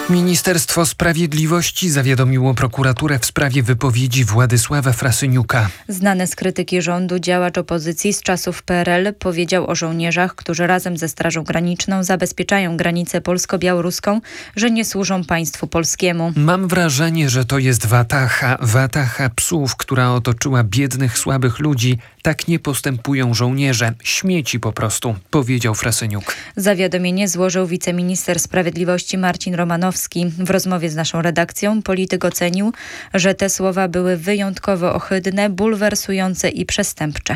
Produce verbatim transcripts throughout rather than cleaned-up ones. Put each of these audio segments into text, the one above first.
Ministerstwo Sprawiedliwości zawiadomiło prokuraturę w sprawie wypowiedzi Władysława Frasyniuka. Znany z krytyki rządu działacz opozycji z czasów P R L powiedział o żołnierzach, którzy razem ze Strażą Graniczną zabezpieczają granicę polsko-białoruską, że nie służą państwu polskiemu. Mam wrażenie, że to jest watacha, watacha psów, która otoczyła biednych, słabych ludzi. Tak nie postępują żołnierze. Śmieci po prostu, powiedział Frasyniuk. Zawiadomienie złożył wiceminister sprawiedliwości Marcin Romanowski. W rozmowie z naszą redakcją polityk ocenił, że te słowa były wyjątkowo ohydne, bulwersujące i przestępcze.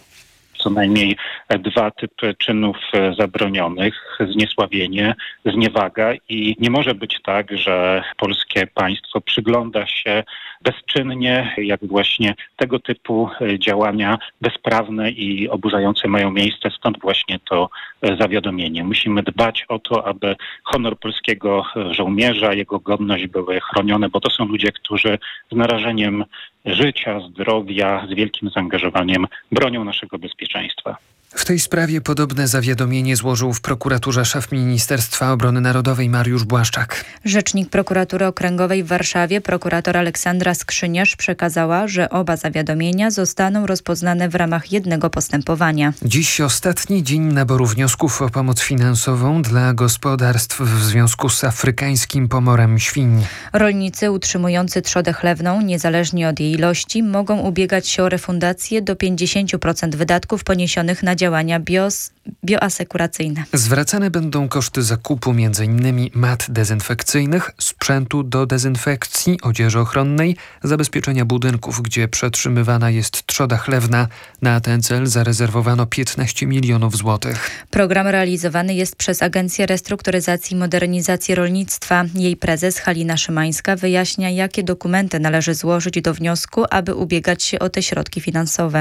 Co najmniej dwa typy czynów zabronionych, zniesławienie, zniewaga i nie może być tak, że polskie państwo przygląda się bezczynnie, jak właśnie tego typu działania bezprawne i oburzające mają miejsce, stąd właśnie to zawiadomienie. Musimy dbać o to, aby honor polskiego żołnierza, jego godność były chronione, bo to są ludzie, którzy z narażeniem życia, zdrowia, z wielkim zaangażowaniem bronią naszego bezpieczeństwa. W tej sprawie podobne zawiadomienie złożył w prokuraturze szef Ministerstwa Obrony Narodowej Mariusz Błaszczak. Rzecznik prokuratury okręgowej w Warszawie, prokurator Aleksandra Skrzyniarz, przekazała, że oba zawiadomienia zostaną rozpoznane w ramach jednego postępowania. Dziś ostatni dzień naboru wniosków o pomoc finansową dla gospodarstw w związku z afrykańskim pomorem świń. Rolnicy utrzymujący trzodę chlewną, niezależnie od jej ilości, mogą ubiegać się o refundację do pięćdziesiąt procent wydatków poniesionych na działania bios, bioasekuracyjne. Zwracane będą koszty zakupu między innymi mat dezynfekcyjnych, sprzętu do dezynfekcji, odzieży ochronnej, zabezpieczenia budynków, gdzie przetrzymywana jest trzoda chlewna. Na ten cel zarezerwowano piętnaście milionów złotych. Program realizowany jest przez Agencję Restrukturyzacji i Modernizacji Rolnictwa. Jej prezes Halina Szymańska wyjaśnia, jakie dokumenty należy złożyć do wniosku, aby ubiegać się o te środki finansowe.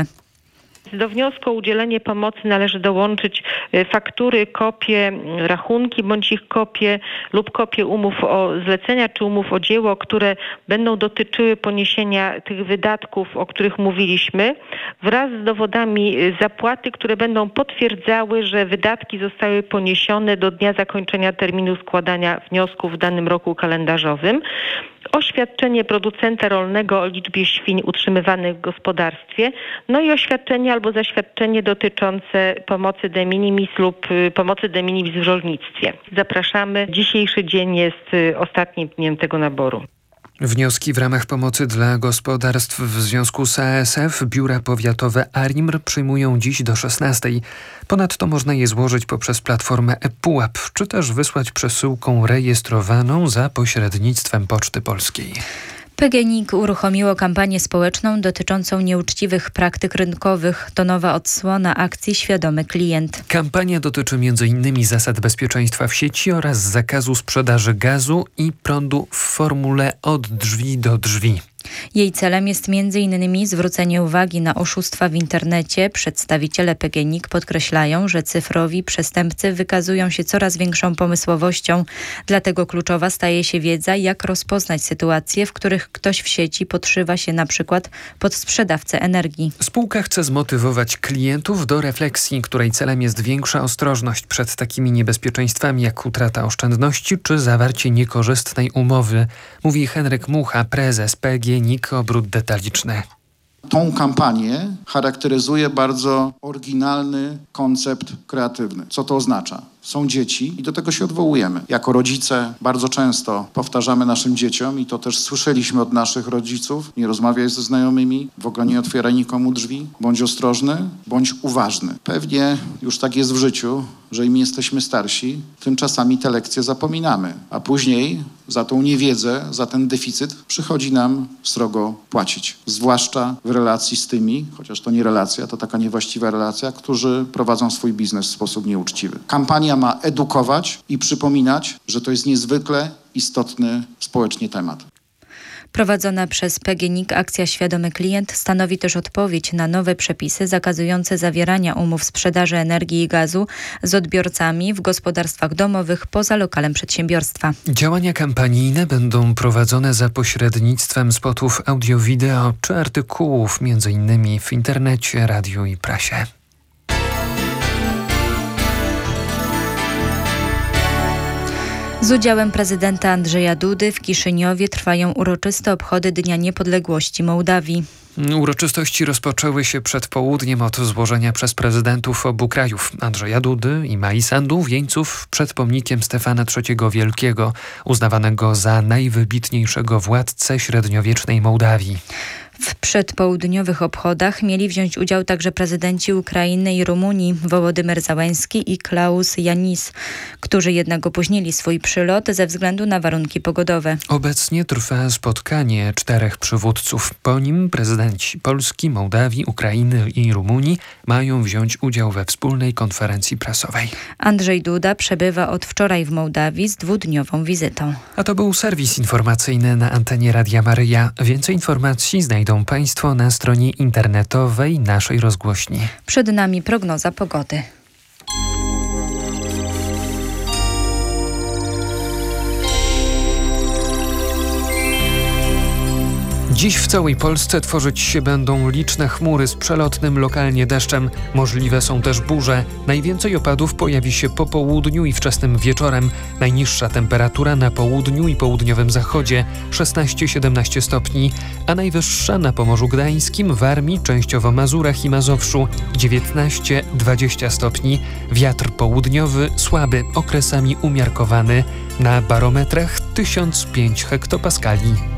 Do wniosku o udzielenie pomocy należy dołączyć faktury, kopie, rachunki bądź ich kopie lub kopie umów o zlecenia czy umów o dzieło, które będą dotyczyły poniesienia tych wydatków, o których mówiliśmy, wraz z dowodami zapłaty, które będą potwierdzały, że wydatki zostały poniesione do dnia zakończenia terminu składania wniosków w danym roku kalendarzowym. Oświadczenie producenta rolnego o liczbie świń utrzymywanych w gospodarstwie, no i oświadczenie albo zaświadczenie dotyczące pomocy de minimis lub pomocy de minimis w rolnictwie. Zapraszamy. Dzisiejszy dzień jest ostatnim dniem tego naboru. Wnioski w ramach pomocy dla gospodarstw w związku z A S F biura powiatowe A R I M R przyjmują dziś do szesnastej. Ponadto można je złożyć poprzez platformę ePUAP, czy też wysłać przesyłką rejestrowaną za pośrednictwem Poczty Polskiej. P G N I K uruchomiło kampanię społeczną dotyczącą nieuczciwych praktyk rynkowych. To nowa odsłona akcji Świadomy Klient. Kampania dotyczy między innymi zasad bezpieczeństwa w sieci oraz zakazu sprzedaży gazu i prądu w formule od drzwi do drzwi. Jej celem jest między innymi zwrócenie uwagi na oszustwa w internecie. Przedstawiciele P G N I K podkreślają, że cyfrowi przestępcy wykazują się coraz większą pomysłowością. Dlatego kluczowa staje się wiedza, jak rozpoznać sytuacje, w których ktoś w sieci podszywa się na przykład pod sprzedawcę energii. Spółka chce zmotywować klientów do refleksji, której celem jest większa ostrożność przed takimi niebezpieczeństwami jak utrata oszczędności czy zawarcie niekorzystnej umowy, mówi Henryk Mucha, prezes P G N I K Obrót Detaliczny. Tą kampanię charakteryzuje bardzo oryginalny koncept kreatywny. Co to oznacza? Są dzieci i do tego się odwołujemy. Jako rodzice bardzo często powtarzamy naszym dzieciom i to też słyszeliśmy od naszych rodziców: nie rozmawiaj ze znajomymi, w ogóle nie otwieraj nikomu drzwi, bądź ostrożny, bądź uważny. Pewnie już tak jest w życiu, że im jesteśmy starsi, tym czasami te lekcje zapominamy, a później za tą niewiedzę, za ten deficyt przychodzi nam srogo płacić. Zwłaszcza w relacji z tymi, chociaż to nie relacja, to taka niewłaściwa relacja, którzy prowadzą swój biznes w sposób nieuczciwy. Kampania ma edukować i przypominać, że to jest niezwykle istotny społecznie temat. Prowadzona przez P G N I K akcja Świadomy Klient stanowi też odpowiedź na nowe przepisy zakazujące zawierania umów sprzedaży energii i gazu z odbiorcami w gospodarstwach domowych poza lokalem przedsiębiorstwa. Działania kampanijne będą prowadzone za pośrednictwem spotów audio-wideo czy artykułów, między innymi w internecie, radiu i prasie. Z udziałem prezydenta Andrzeja Dudy w Kiszyniowie trwają uroczyste obchody Dnia Niepodległości Mołdawii. Uroczystości rozpoczęły się przed południem od złożenia przez prezydentów obu krajów, Andrzeja Dudy i Mai Sandu, wieńców przed pomnikiem Stefana trzeciego Wielkiego, uznawanego za najwybitniejszego władcę średniowiecznej Mołdawii. W przedpołudniowych obchodach mieli wziąć udział także prezydenci Ukrainy i Rumunii, Wołodymyr Załęski i Klaus Janis, którzy jednak opóźnili swój przylot ze względu na warunki pogodowe. Obecnie trwa spotkanie czterech przywódców. Po nim prezydenci Polski, Mołdawii, Ukrainy i Rumunii mają wziąć udział we wspólnej konferencji prasowej. Andrzej Duda przebywa od wczoraj w Mołdawii z dwudniową wizytą. A to był serwis informacyjny na antenie Radia Maryja. Więcej informacji znajdą Państwo na stronie internetowej naszej rozgłośni. Przed nami prognoza pogody. Dziś w całej Polsce tworzyć się będą liczne chmury z przelotnym lokalnie deszczem. Możliwe są też burze. Najwięcej opadów pojawi się po południu i wczesnym wieczorem. Najniższa temperatura na południu i południowym zachodzie szesnaście siedemnaście stopni, a najwyższa na Pomorzu Gdańskim, Warmii, częściowo Mazurach i Mazowszu dziewiętnaście dwadzieścia stopni. Wiatr południowy słaby, okresami umiarkowany. Na barometrach tysiąc pięć hektopaskali.